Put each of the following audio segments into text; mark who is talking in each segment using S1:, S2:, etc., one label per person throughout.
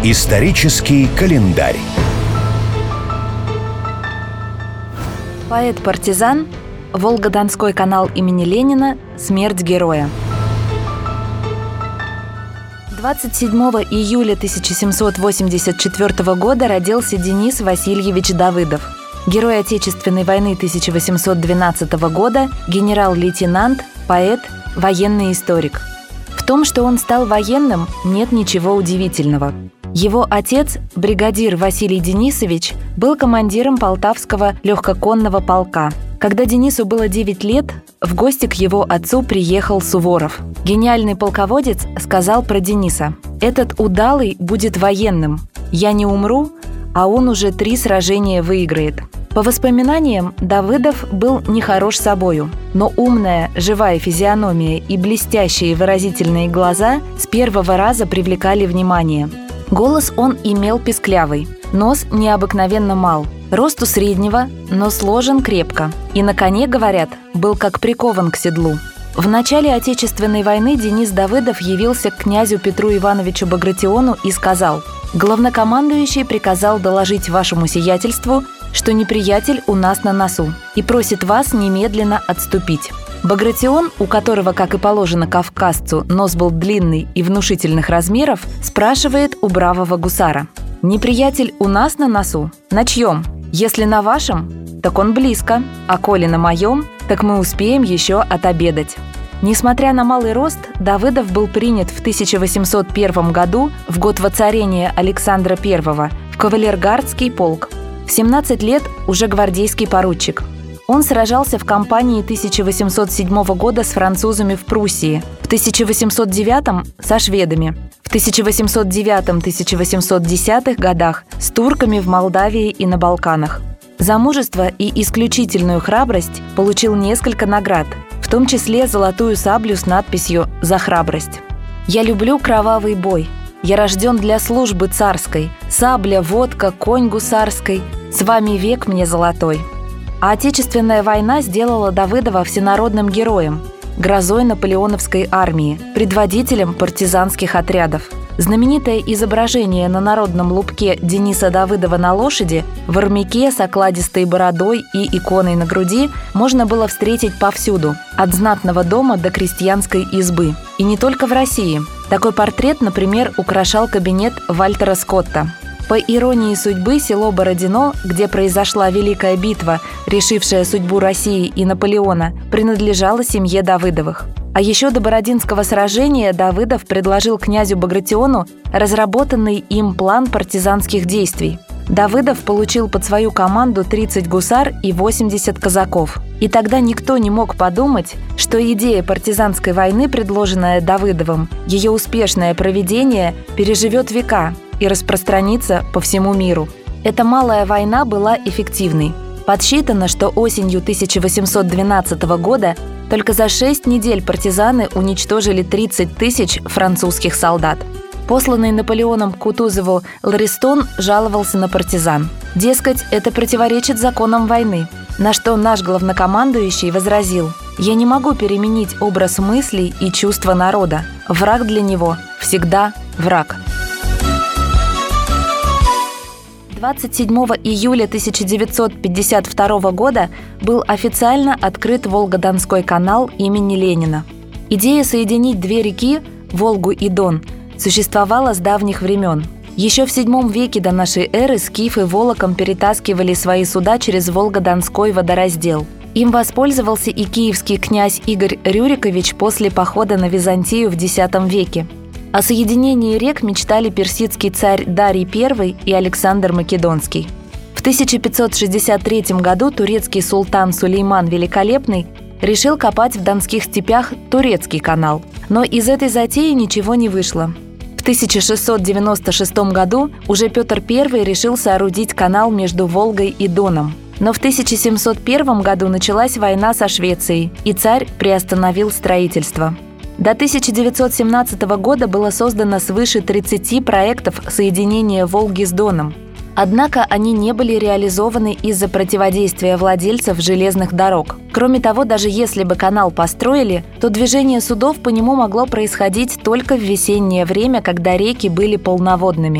S1: Исторический календарь.
S2: Поэт-партизан, Волго-Донской канал имени Ленина, смерть героя. 27 июля 1784 года родился Денис Васильевич Давыдов. Герой Отечественной войны 1812 года, генерал-лейтенант, поэт, военный историк. В том, что он стал военным, нет ничего удивительного. Его отец, бригадир Василий Денисович, был командиром Полтавского легкоконного полка. Когда Денису было 9 лет, в гости к его отцу приехал Суворов. Гениальный полководец сказал про Дениса: «Этот удалый будет военным. Я не умру, а он уже 3 сражения выиграет». По воспоминаниям, Давыдов был нехорош собою, но умная, живая физиономия и блестящие выразительные глаза с первого раза привлекали внимание. Голос он имел писклявый, нос необыкновенно мал, росту среднего, но сложен крепко. И на коне, говорят, был как прикован к седлу. В начале Отечественной войны Денис Давыдов явился к князю Петру Ивановичу Багратиону и сказал: «Главнокомандующий приказал доложить вашему сиятельству, что неприятель у нас на носу, и просит вас немедленно отступить». Багратион, у которого, как и положено кавказцу, нос был длинный и внушительных размеров, спрашивает у бравого гусара: «Неприятель у нас на носу? На чьем? Если на вашем, так он близко, а коли на моем, так мы успеем еще отобедать». Несмотря на малый рост, Давыдов был принят в 1801 году, в год воцарения Александра I, в кавалергардский полк. В 17 лет уже гвардейский поручик. Он сражался в кампании 1807 года с французами в Пруссии, в 1809 со шведами, в 1809-1810 годах с турками в Молдавии и на Балканах. За мужество и исключительную храбрость получил несколько наград, в том числе золотую саблю с надписью «За храбрость». «Я люблю кровавый бой. Я рожден для службы царской. Сабля, водка, конь гусарской. С вами век мне золотой». А Отечественная война сделала Давыдова всенародным героем, грозой наполеоновской армии, предводителем партизанских отрядов. Знаменитое изображение на народном лубке Дениса Давыдова на лошади, в армяке с окладистой бородой и иконой на груди можно было встретить повсюду, от знатного дома до крестьянской избы. И не только в России. Такой портрет, например, украшал кабинет Вальтера Скотта. По иронии судьбы, село Бородино, где произошла Великая битва, решившая судьбу России и Наполеона, принадлежало семье Давыдовых. А еще до Бородинского сражения Давыдов предложил князю Багратиону разработанный им план партизанских действий. Давыдов получил под свою команду 30 гусар и 80 казаков. И тогда никто не мог подумать, что идея партизанской войны, предложенная Давыдовым, ее успешное проведение переживет века и распространится по всему миру. Эта малая война была эффективной. Подсчитано, что осенью 1812 года только за 6 недель партизаны уничтожили 30 тысяч французских солдат. Посланный Наполеоном к Кутузову Ларистон жаловался на партизан. Дескать, это противоречит законам войны. На что наш главнокомандующий возразил: «Я не могу переменить образ мыслей и чувства народа. Враг для него всегда враг». 27 июля 1952 года был официально открыт Волго-Донской канал имени Ленина. Идея соединить 2 реки, Волгу и Дон, существовала с давних времен. Еще в VII веке до нашей эры скифы волоком перетаскивали свои суда через Волго-Донской водораздел. Им воспользовался и киевский князь Игорь Рюрикович после похода на Византию в X веке. О соединении рек мечтали персидский царь Дарий I и Александр Македонский. В 1563 году турецкий султан Сулейман Великолепный решил копать в Донских степях турецкий канал. Но из этой затеи ничего не вышло. В 1696 году уже Петр I решил соорудить канал между Волгой и Доном. Но в 1701 году началась война со Швецией, и царь приостановил строительство. До 1917 года было создано свыше 30 проектов соединения Волги с Доном. Однако они не были реализованы из-за противодействия владельцев железных дорог. Кроме того, даже если бы канал построили, то движение судов по нему могло происходить только в весеннее время, когда реки были полноводными.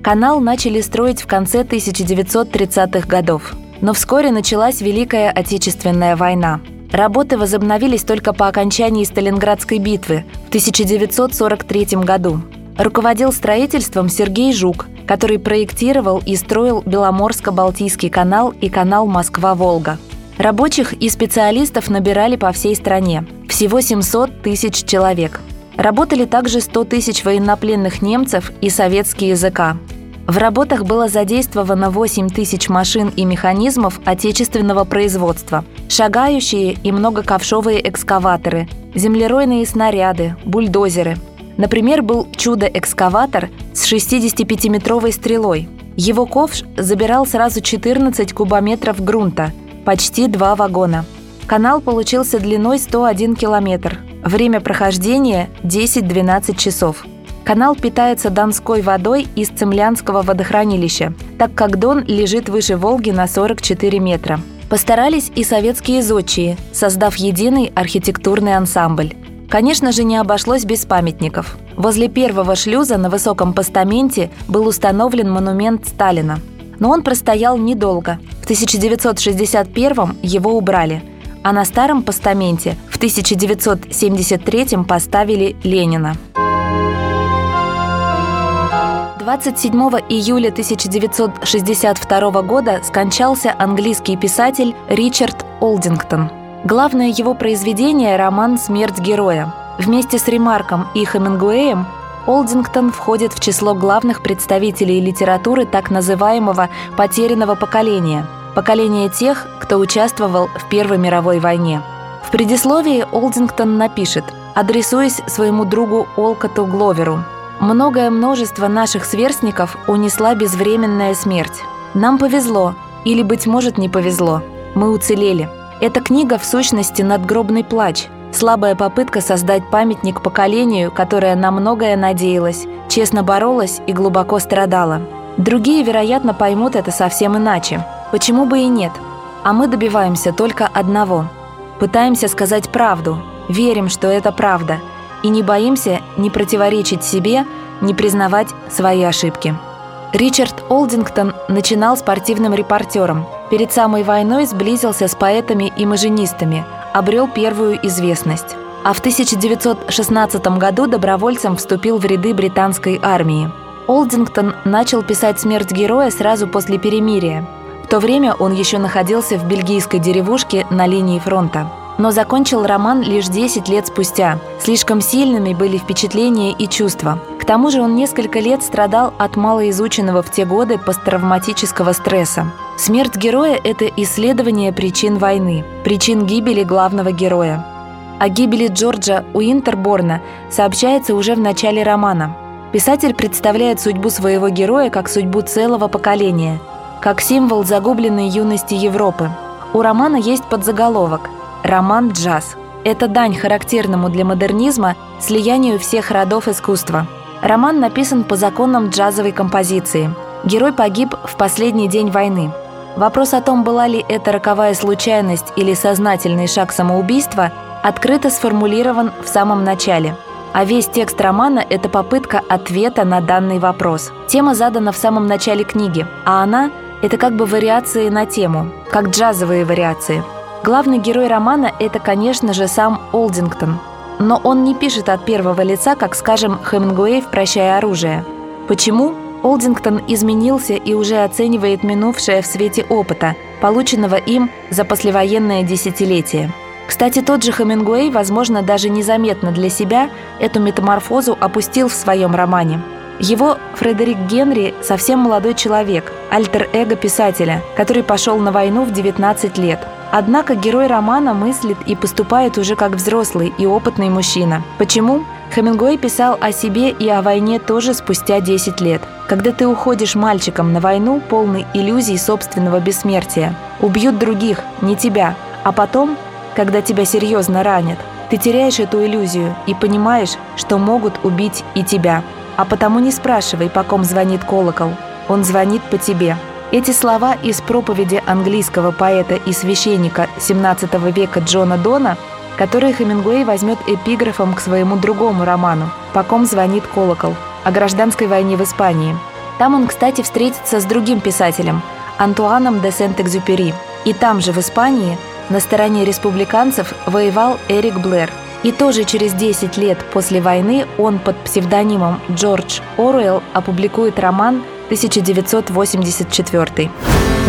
S2: Канал начали строить в конце 1930-х годов. Но вскоре началась Великая Отечественная война. Работы возобновились только по окончании Сталинградской битвы в 1943 году. Руководил строительством Сергей Жук, который проектировал и строил Беломорско-Балтийский канал и канал Москва-Волга. Рабочих и специалистов набирали по всей стране. Всего 700 тысяч человек. Работали также 100 тысяч военнопленных немцев и советский языка. В работах было задействовано 8 тысяч машин и механизмов отечественного производства, шагающие и многоковшовые экскаваторы, землеройные снаряды, бульдозеры. Например, был чудо-экскаватор с 65-метровой стрелой. Его ковш забирал сразу 14 кубометров грунта, почти 2 вагона. Канал получился длиной 101 километр. Время прохождения – 10-12 часов. Канал питается донской водой из Цимлянского водохранилища, так как Дон лежит выше Волги на 44 метра. Постарались и советские зодчие, создав единый архитектурный ансамбль. Конечно же, не обошлось без памятников. Возле первого шлюза на высоком постаменте был установлен монумент Сталина. Но он простоял недолго. В 1961-м его убрали, а на старом постаменте в 1973-м поставили Ленина. 27 июля 1962 года скончался английский писатель Ричард Олдингтон. Главное его произведение – роман «Смерть героя». Вместе с Ремарком и Хемингуэем Олдингтон входит в число главных представителей литературы так называемого «потерянного поколения» – поколения тех, кто участвовал в Первой мировой войне. В предисловии Олдингтон напишет, адресуясь своему другу Олкотту Гловеру: «Многое множество наших сверстников унесла безвременная смерть. Нам повезло, или, быть может, не повезло. Мы уцелели. Эта книга, в сущности, надгробный плач, слабая попытка создать памятник поколению, которое на многое надеялось, честно боролось и глубоко страдало. Другие, вероятно, поймут это совсем иначе. Почему бы и нет? А мы добиваемся только одного. Пытаемся сказать правду, верим, что это правда, и не боимся ни противоречить себе, ни признавать свои ошибки». Ричард Олдингтон начинал спортивным репортером. Перед самой войной сблизился с поэтами и маженистами, обрел первую известность. А в 1916 году добровольцем вступил в ряды британской армии. Олдингтон начал писать «Смерть героя» сразу после перемирия. В то время он еще находился в бельгийской деревушке на линии фронта. Но закончил роман лишь 10 лет спустя. Слишком сильными были впечатления и чувства. К тому же он несколько лет страдал от малоизученного в те годы посттравматического стресса. «Смерть героя» – это исследование причин войны, причин гибели главного героя. О гибели Джорджа Уинтерборна сообщается уже в начале романа. Писатель представляет судьбу своего героя как судьбу целого поколения, как символ загубленной юности Европы. У романа есть подзаголовок «Роман джаз». Это дань характерному для модернизма слиянию всех родов искусства. Роман написан по законам джазовой композиции. Герой погиб в последний день войны. Вопрос о том, была ли это роковая случайность или сознательный шаг самоубийства, открыто сформулирован в самом начале. А весь текст романа – это попытка ответа на данный вопрос. Тема задана в самом начале книги, а она – это как бы вариации на тему, как джазовые вариации. Главный герой романа – это, конечно же, сам Олдингтон. Но он не пишет от первого лица, как, скажем, Хемингуэй в «Прощай оружие». Почему? Олдингтон изменился и уже оценивает минувшее в свете опыта, полученного им за послевоенное десятилетие. Кстати, тот же Хемингуэй, возможно, даже незаметно для себя эту метаморфозу опустил в своем романе. Его Фредерик Генри – совсем молодой человек, альтер-эго писателя, который пошел на войну в 19 лет. Однако герой романа мыслит и поступает уже как взрослый и опытный мужчина. Почему? Хемингуэй писал о себе и о войне тоже спустя 10 лет. Когда ты уходишь мальчиком на войну, полный иллюзий собственного бессмертия. Убьют других, не тебя. А потом, когда тебя серьезно ранят, ты теряешь эту иллюзию и понимаешь, что могут убить и тебя. А потому не спрашивай, по ком звонит колокол. Он звонит по тебе. Эти слова из проповеди английского поэта и священника XVII века Джона Дона, которые Хемингуэй возьмет эпиграфом к своему другому роману «По ком звонит колокол» о гражданской войне в Испании. Там он, кстати, встретится с другим писателем – Антуаном де Сент-Экзюпери. И там же, в Испании, на стороне республиканцев воевал Эрик Блэр. И тоже через 10 лет после войны он под псевдонимом Джордж Оруэлл опубликует роман «1984».